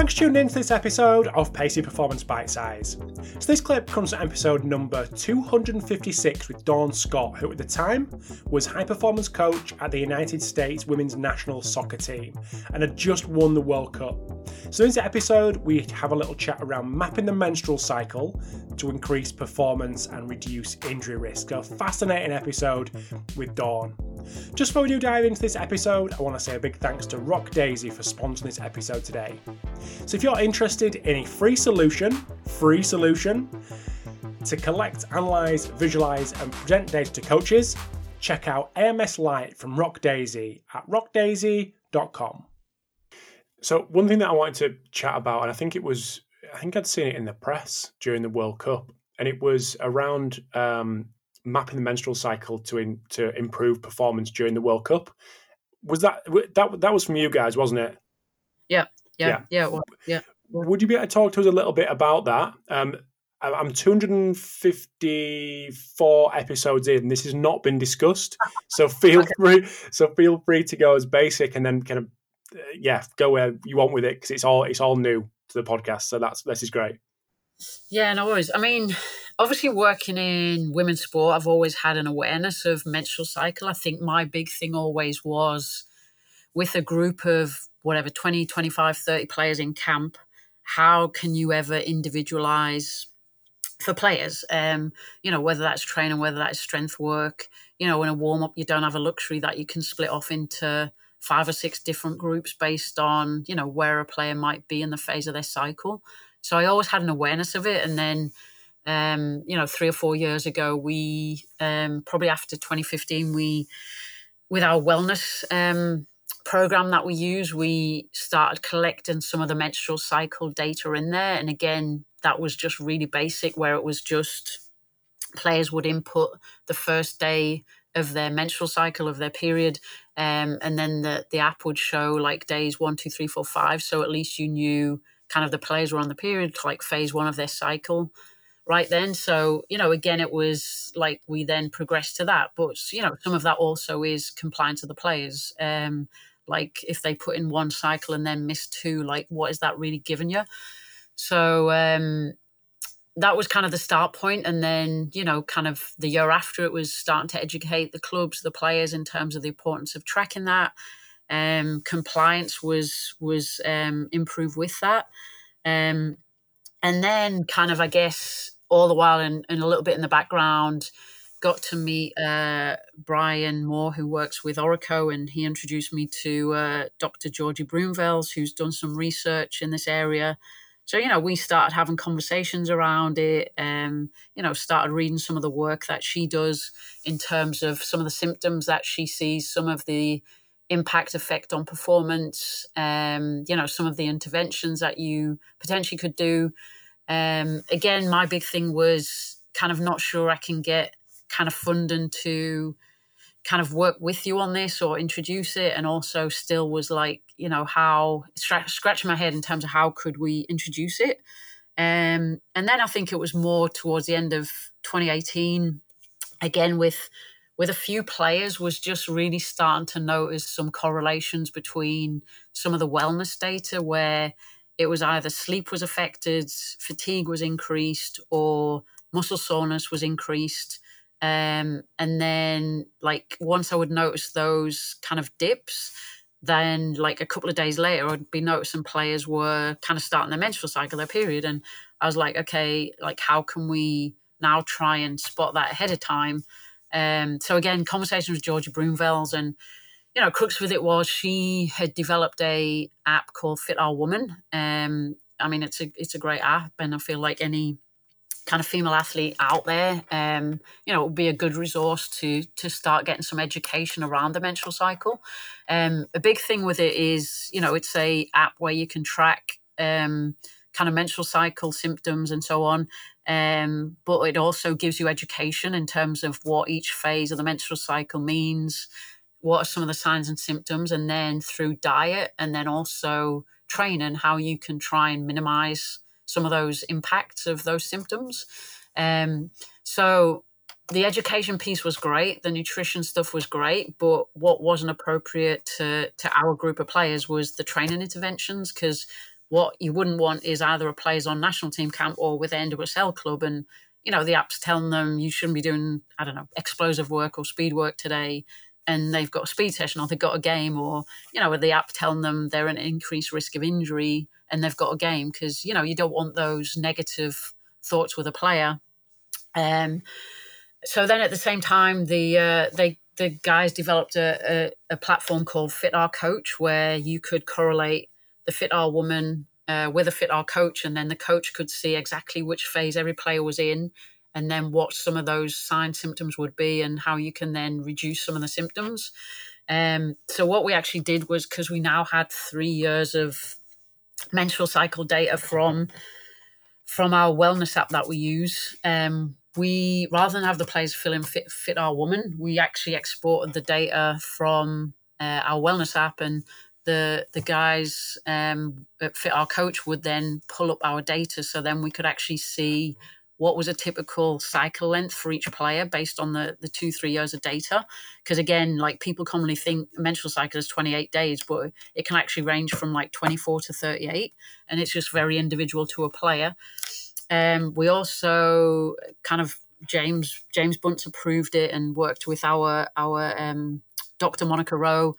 Thanks for tuning in to this episode of Pacey Performance Bite Size. So this clip comes from episode number 256 with Dawn Scott, who at the time was high performance coach at the United States Women's National Soccer Team and had just won the World Cup. So in this episode, we have a little chat around mapping the menstrual cycle to increase performance and reduce injury risk. A fascinating episode with Dawn. Just before we do dive into this episode, I want to say a big thanks to Rock Daisy for sponsoring this episode today. So if you're interested in a free solution to collect, analyse, visualise and present data to coaches, check out AMS Lite from Rock Daisy at rockdaisy.com. So one thing that I wanted to chat about, and I think I'd seen it in the press during the World Cup, and it was around mapping the menstrual cycle to improve performance during the World Cup. Was that was from you guys, wasn't it? Yeah. Would you be able to talk to us a little bit about that? I'm 254 episodes in. This has not been discussed, so feel free to go as basic and then kind of go where you want with it, because it's all new to the podcast. So this is great. Yeah, no worries. I mean, obviously working in women's sport, I've always had an awareness of menstrual cycle. I think my big thing always was with a group of 20, 25, 30 players in camp, how can you ever individualize for players? Whether that's training, whether that's strength work, in a warm-up, you don't have a luxury that you can split off into 5 or 6 different groups based on, where a player might be in the phase of their cycle. So I always had an awareness of it. And then, 3 or 4 years ago, we, probably after 2015, with our wellness program that we use, we started collecting some of the menstrual cycle data in there. And again, that was just really basic, where it was just players would input the first day of their menstrual cycle, of their period, and then the app would show like days 1, 2, 3, 4, 5. So at least you knew kind of the players were on the period, like phase 1 of their cycle right then. So, again, it was like we then progressed to that. But, some of that also is compliance of the players. Like if they put in 1 cycle and then miss 2, like what is that really giving you? So that was kind of the start point. And then, kind of the year after, it was starting to educate the clubs, the players in terms of the importance of tracking that. Compliance was improved with that. And then kind of, I guess, all the while and a little bit in the background, got to meet Brian Moore, who works with Orico, and he introduced me to Dr. Georgie Broomvels, who's done some research in this area. So, we started having conversations around it, started reading some of the work that she does in terms of some of the symptoms that she sees, some of the impact effect on performance, some of the interventions that you potentially could do. Again, my big thing was kind of not sure I can get kind of funding to kind of work with you on this or introduce it. And also still was like, how scratching my head in terms of how could we introduce it. And then I think it was more towards the end of 2018, again, with a few players, was just really starting to notice some correlations between some of the wellness data, where it was either sleep was affected, fatigue was increased, or muscle soreness was increased. And then like once I would notice those kind of dips, then like a couple of days later, I'd be noticing players were kind of starting their menstrual cycle, their period. And I was like, okay, like how can we now try and spot that ahead of time? So again, conversations with Georgia Broomvels, and crux with it was she had developed a app called Fit Our Woman. I mean, it's a great app, and I feel like any kind of female athlete out there, it would be a good resource to start getting some education around the menstrual cycle. A big thing with it is, it's a app where you can track kind of menstrual cycle symptoms and so on. But it also gives you education in terms of what each phase of the menstrual cycle means, what are some of the signs and symptoms, and then through diet and then also training, how you can try and minimize some of those impacts of those symptoms. So the education piece was great. The nutrition stuff was great. But what wasn't appropriate to our group of players was the training interventions, because what you wouldn't want is either a player's on national team camp or with the NWSL club, and the app's telling them you shouldn't be doing, I don't know, explosive work or speed work today, and they've got a speed session or they've got a game, or with the app telling them they're at an increased risk of injury and they've got a game, because you don't want those negative thoughts with a player. So then at the same time, the guys developed a platform called Fit Our Coach, where you could correlate the Fit Our woman with a Fit Our coach, and then the coach could see exactly which phase every player was in, and then what some of those sign symptoms would be, and how you can then reduce some of the symptoms. So what we actually did was, because we now had 3 years of menstrual cycle data from our wellness app that we use, we, rather than have the players fill in Fit Our Woman, we actually exported the data from our wellness app, and the guys at Fit Our Coach would then pull up our data, so then we could actually see what was a typical cycle length for each player based on the 2-3 years of data. Because again, like, people commonly think a menstrual cycle is 28 days, but it can actually range from like 24 to 38, and it's just very individual to a player. We also James Bunce approved it and worked with our Dr. Monica Rowe.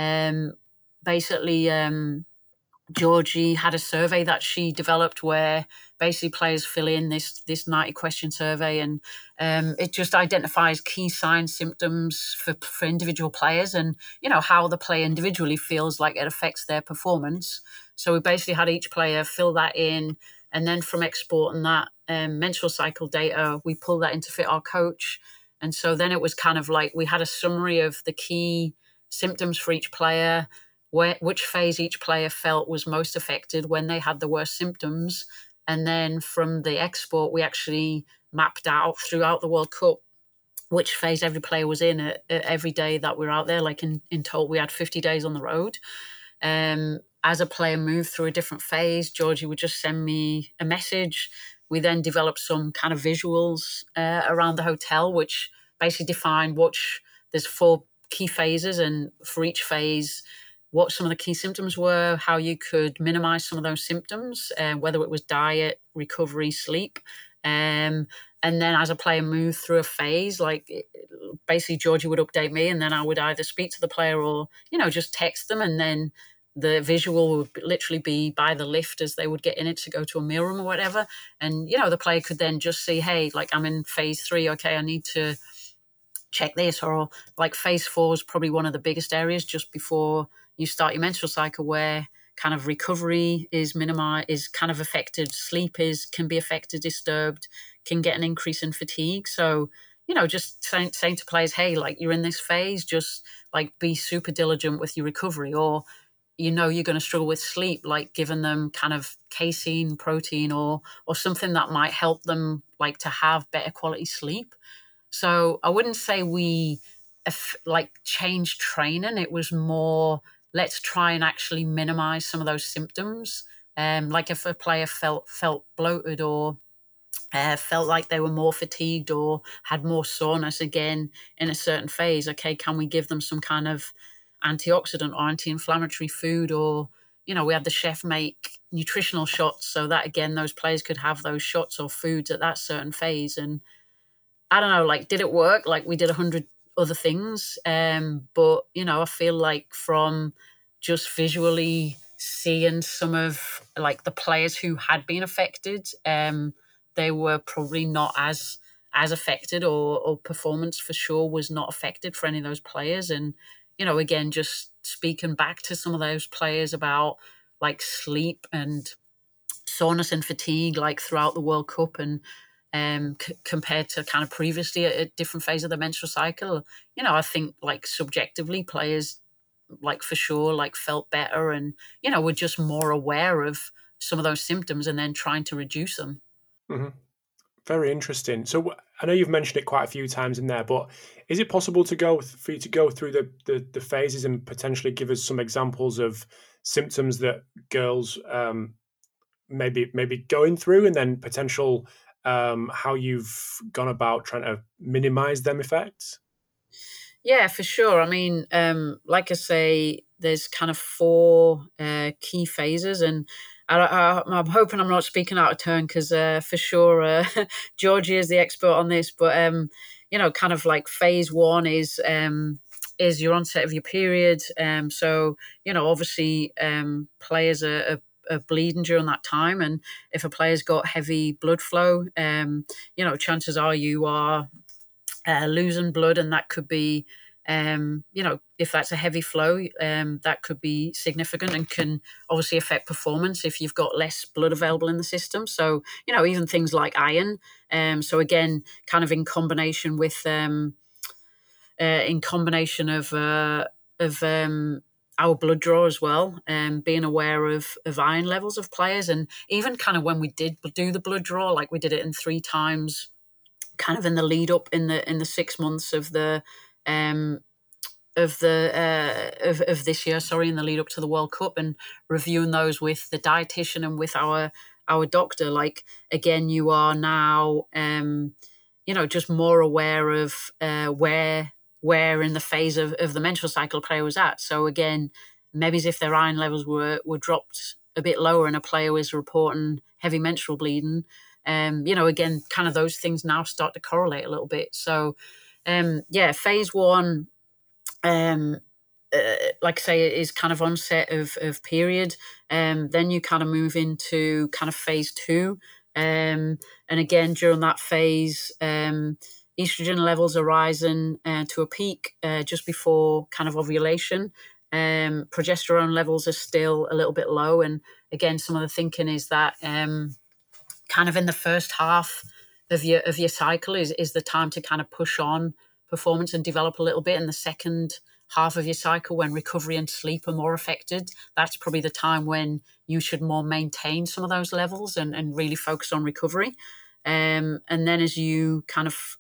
Georgie had a survey that she developed where basically players fill in this 90 question survey, and it just identifies key signs, symptoms for individual players, and how the player individually feels like it affects their performance. So we basically had each player fill that in, and then from exporting that menstrual cycle data, we pulled that into Fit Our Coach. And so then it was kind of like we had a summary of the key symptoms for each player, which phase each player felt was most affected when they had the worst symptoms. And then from the export, we actually mapped out throughout the World Cup which phase every player was in at every day that we were out there. Like in total, we had 50 days on the road. As a player moved through a different phase, Georgie would just send me a message. We then developed some kind of visuals around the hotel, which basically defined there's 4 key phases, and for each phase, what some of the key symptoms were, how you could minimize some of those symptoms, whether it was diet, recovery, sleep. And then as a player moved through a phase, like basically Georgie would update me, and then I would either speak to the player or, just text them, and then the visual would literally be by the lift as they would get in it to go to a meal room or whatever. And, the player could then just see, hey, like, I'm in phase 3. Okay, I need to check this. Or like phase 4 is probably one of the biggest areas just before you start your menstrual cycle, where kind of recovery is kind of affected. Sleep can be affected, disturbed, can get an increase in fatigue. So, just saying to players, hey, like, you're in this phase, just like be super diligent with your recovery. Or, you're going to struggle with sleep, like giving them kind of casein, protein, or something that might help them like to have better quality sleep. So I wouldn't say we changed training. It was more, let's try and actually minimize some of those symptoms. Like if a player felt bloated, or felt like they were more fatigued, or had more soreness again in a certain phase, okay, can we give them some kind of antioxidant or anti-inflammatory food? Or, we had the chef make nutritional shots so that, again, those players could have those shots or foods at that certain phase. And I don't know, like, did it work? Like, we did 100 other things. But, I feel like from just visually seeing some of like the players who had been affected, they were probably not as affected, or performance for sure was not affected for any of those players. And, again, just speaking back to some of those players about like sleep and soreness and fatigue, like throughout the World Cup, and compared to kind of previously at different phases of the menstrual cycle, I think like subjectively players like for sure like felt better, and, were just more aware of some of those symptoms and then trying to reduce them. Mm-hmm. Very interesting. So I know you've mentioned it quite a few times in there, but is it possible for you to go through the phases and potentially give us some examples of symptoms that girls maybe going through, and then potential how you've gone about trying to minimize them effects? Yeah, for sure. I mean, like I say, there's kind of 4 key phases, and I'm hoping I'm not speaking out of turn because for sure Georgie is the expert on this. But kind of like phase one is your onset of your period. So obviously players are bleeding during that time, and if a player's got heavy blood flow, chances are you are losing blood, and that could be if that's a heavy flow, that could be significant and can obviously affect performance if you've got less blood available in the system. So, even things like iron. So again, kind of in combination with our blood draw as well, being aware of iron levels of players, and even kind of when we did do the blood draw, like we did it in 3 times, kind of in the lead up in the 6 months of the of this year, in the lead up to the World Cup, and reviewing those with the dietitian and with our doctor. Like again, you are now just more aware of where in the phase of the menstrual cycle a player was at. So again, maybe if their iron levels were dropped a bit lower and a player was reporting heavy menstrual bleeding, again, kind of those things now start to correlate a little bit. So phase one, like I say, is kind of onset of period. Then you kind of move into kind of phase two. And again, during that phase, estrogen levels are rising to a peak just before kind of ovulation. Progesterone levels are still a little bit low. And again, some of the thinking is that kind of in the first half of your cycle is the time to kind of push on performance and develop a little bit. In the second half of your cycle, when recovery and sleep are more affected, that's probably the time when you should more maintain some of those levels and really focus on recovery. And then as you kind of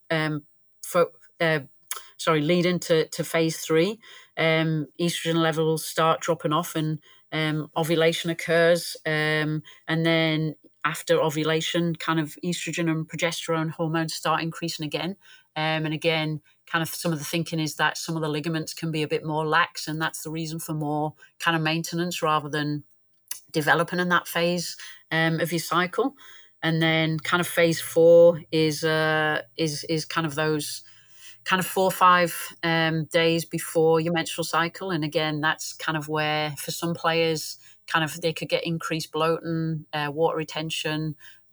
lead into phase three, estrogen levels start dropping off and ovulation occurs. And then after ovulation, kind of estrogen and progesterone hormones start increasing again. And again, kind of some of the thinking is that some of the ligaments can be a bit more lax, and that's the reason for more kind of maintenance rather than developing in that phase of your cycle. And then kind of phase four is kind of those kind of 4 or 5 days before your menstrual cycle. And again, that's kind of where for some players, kind of they could get increased bloating, water retention,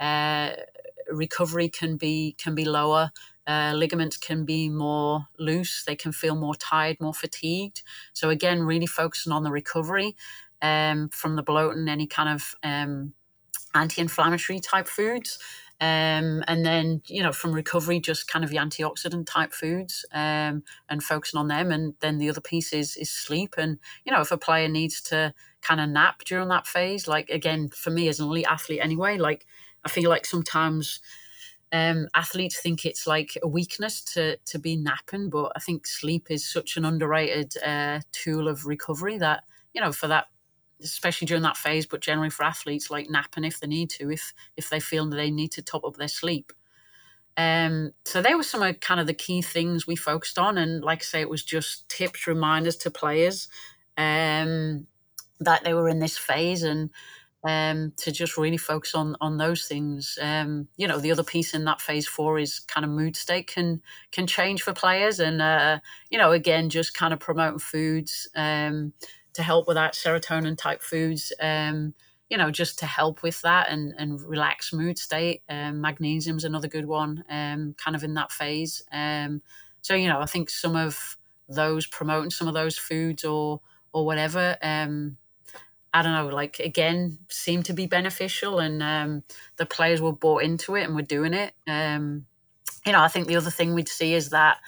recovery can be lower. Ligaments can be more loose. They can feel more tired, more fatigued. So again, really focusing on the recovery from the bloating, any kind of anti-inflammatory type foods. And then, from recovery, just kind of the antioxidant type foods and focusing on them. And then the other piece is sleep. And, if a player needs to kind of nap during that phase, like, again, for me as an elite athlete anyway, like, I feel like sometimes athletes think it's like a weakness to be napping, but I think sleep is such an underrated tool of recovery that, for that, especially during that phase, but generally for athletes, like napping if they need to, if they feel that they need to top up their sleep. So they were some of kind of the key things we focused on. And like I say, it was just tips, reminders to players that they were in this phase, and to just really focus on those things. The other piece in that phase four is kind of mood state can change for players. And, again, just kind of promoting foods to help with that, serotonin type foods, just to help with that and relax mood state. Magnesium's another good one, kind of in that phase. So, I think some of those, promoting some of those foods or whatever, I don't know, like, again, seemed to be beneficial, and the players were bought into it and were doing it. I think the other thing we'd see is that,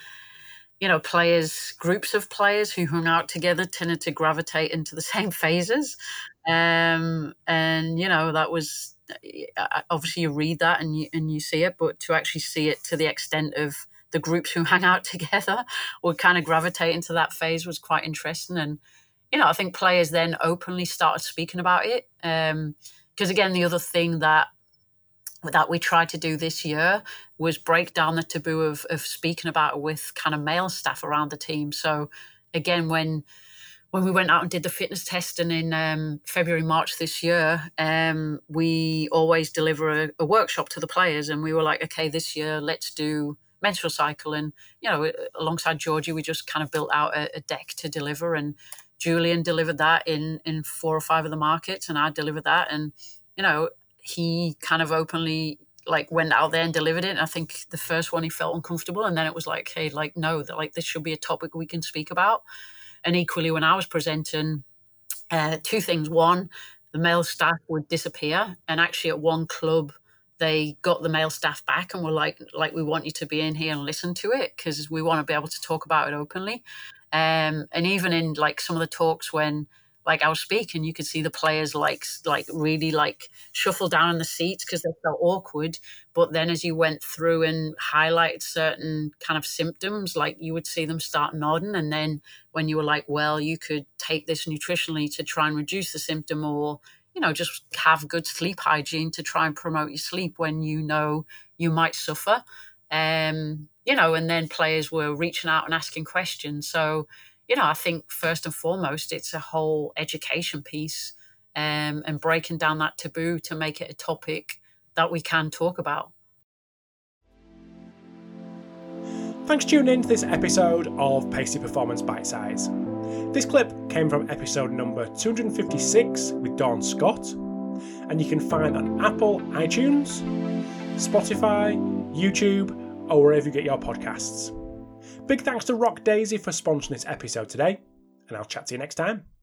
groups of players who hung out together tended to gravitate into the same phases. And, that was, obviously you read that and you see it, but to actually see it to the extent of the groups who hang out together would kind of gravitate into that phase was quite interesting. And, I think players then openly started speaking about it. Because again, the other thing that we tried to do this year was break down the taboo of speaking about it with kind of male staff around the team. So again, when when we went out and did the fitness testing in February, March this year, we always deliver a workshop to the players. And we were like, okay, this year, let's do menstrual cycle. And, alongside Georgie, we just kind of built out a deck to deliver. And Julian delivered that in 4 or 5 of the markets, and I delivered that. And, he kind of openly went out there and delivered it. And I think the first one he felt uncomfortable. And then it was like, hey, no, this should be a topic we can speak about. And equally, when I was presenting, 2 things. One, the male staff would disappear. And actually at one club, they got the male staff back and were like, we want you to be in here and listen to it because we want to be able to talk about it openly. And even in some of the talks when I was speaking, you could see the players really shuffle down in the seats because they felt awkward. But then as you went through and highlighted certain kind of symptoms, you would see them start nodding. And then when you were like, well, you could take this nutritionally to try and reduce the symptom, or, just have good sleep hygiene to try and promote your sleep when you might suffer. And then players were reaching out and asking questions. So, I think first and foremost, it's a whole education piece and breaking down that taboo to make it a topic that we can talk about. Thanks for tuning in to this episode of Pacey Performance Bite Size. This clip came from episode number 256 with Dawn Scott, and you can find on Apple, iTunes, Spotify, YouTube, or wherever you get your podcasts. Big thanks to Rock Daisy for sponsoring this episode today, and I'll chat to you next time.